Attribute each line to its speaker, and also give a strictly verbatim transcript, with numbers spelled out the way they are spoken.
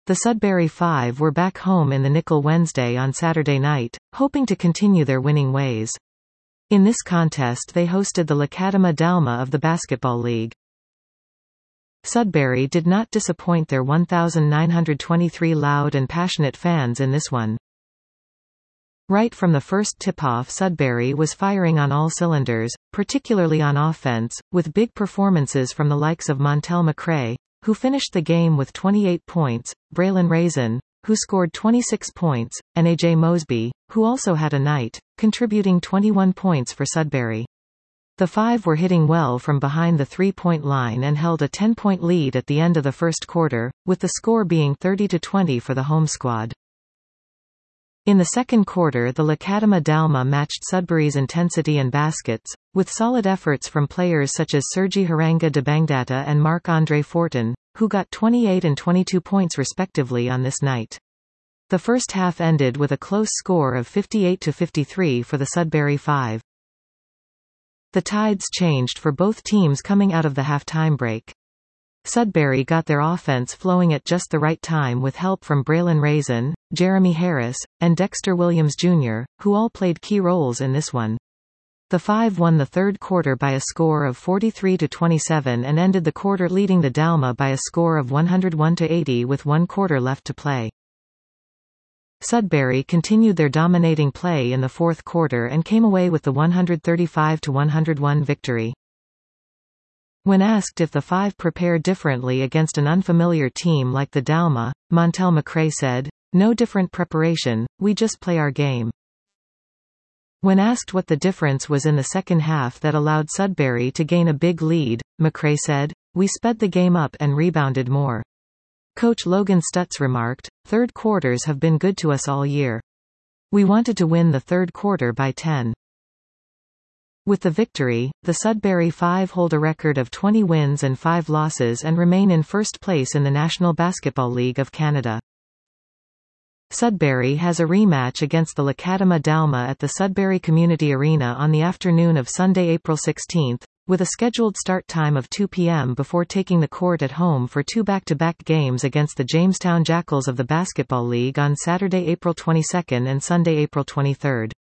Speaker 1: The Sudbury Five were back home in the Nickel Wednesday on Saturday night, hoping to continue their winning ways. In this contest they hosted the Lacadema Dalma of the Basketball League. Sudbury did not disappoint their one thousand nine hundred twenty-three loud and passionate fans in this one. Right from the first tip-off, Sudbury was firing on all cylinders, particularly on offense, with big performances from the likes of Montel McRae, who finished the game with twenty-eight points, Braylon Raisin, who scored twenty-six points, and A J Mosby, who also had a night, contributing twenty-one points for Sudbury. The Five were hitting well from behind the three-point line and held a ten-point lead at the end of the first quarter, with the score being thirty to twenty for the home squad. In the second quarter, the Lacadema Dalma matched Sudbury's intensity and baskets, with solid efforts from players such as Sergi Haranga de Bangdata and Marc-Andre Fortin, who got twenty-eight and twenty-two points respectively on this night. The first half ended with a close score of fifty-eight to fifty-three for the Sudbury Five. The tides changed for both teams coming out of the halftime break. Sudbury got their offense flowing at just the right time with help from Braylon Raisin, Jeremy Harris, and Dexter Williams Junior, who all played key roles in this one. The Five won the third quarter by a score of forty-three to twenty-seven and ended the quarter leading the Dalma by a score of one hundred one to eighty with one quarter left to play. Sudbury continued their dominating play in the fourth quarter and came away with the one hundred thirty-five to one hundred one victory. When asked if the Five prepared differently against an unfamiliar team like the Dalma, Montel McRae said, "No different preparation, we just play our game." When asked what the difference was in the second half that allowed Sudbury to gain a big lead, McRae said, "We sped the game up and rebounded more." Coach Logan Stutz remarked, "Third quarters have been good to us all year. We wanted to win the third quarter by ten." With the victory, the Sudbury Five hold a record of twenty wins and five losses and remain in first place in the National Basketball League of Canada. Sudbury has a rematch against the Lacadema Dalma at the Sudbury Community Arena on the afternoon of Sunday, April sixteenth, with a scheduled start time of two p m before taking the court at home for two back-to-back games against the Jamestown Jackals of the Basketball League on Saturday, April twenty-second and Sunday, April twenty-third.